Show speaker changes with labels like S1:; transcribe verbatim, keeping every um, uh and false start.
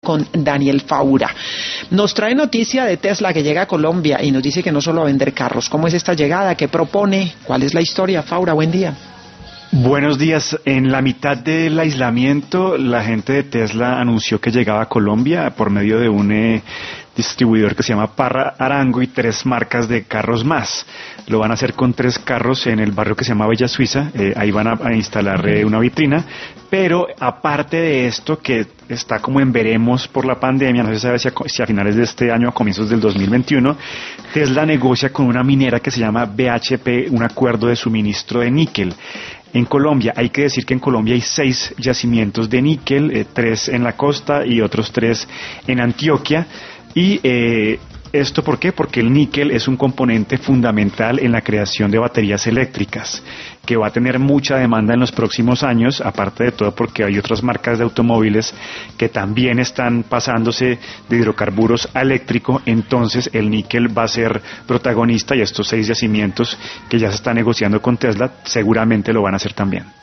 S1: con Daniel Faura. Nos trae noticia de Tesla que llega a Colombia y nos dice que no solo a vender carros. ¿Cómo es esta llegada? ¿Qué propone? ¿Cuál es la historia? Faura, buen día.
S2: Buenos días. En la mitad del aislamiento, la gente de Tesla anunció que llegaba a Colombia por medio de un eh, distribuidor que se llama Parra Arango y tres marcas de carros más. Lo van a hacer con tres carros en el barrio que se llama Bella Suiza. Eh, ahí van a, a instalar eh, una vitrina. Pero aparte de esto, que está como en veremos por la pandemia, no se sabe si a, si a finales de este año o a comienzos del dos mil veintiuno, Tesla negocia con una minera que se llama B H P un acuerdo de suministro de níquel. En Colombia, hay que decir que en Colombia hay seis yacimientos de níquel, eh, tres en la costa y otros tres en Antioquia. Y eh, ¿esto por qué? Porque el níquel es un componente fundamental en la creación de baterías eléctricas, que va a tener mucha demanda en los próximos años, aparte de todo porque hay otras marcas de automóviles que también están pasándose de hidrocarburos a eléctrico. Entonces el níquel va a ser protagonista y estos seis yacimientos que ya se están negociando con Tesla seguramente lo van a hacer también.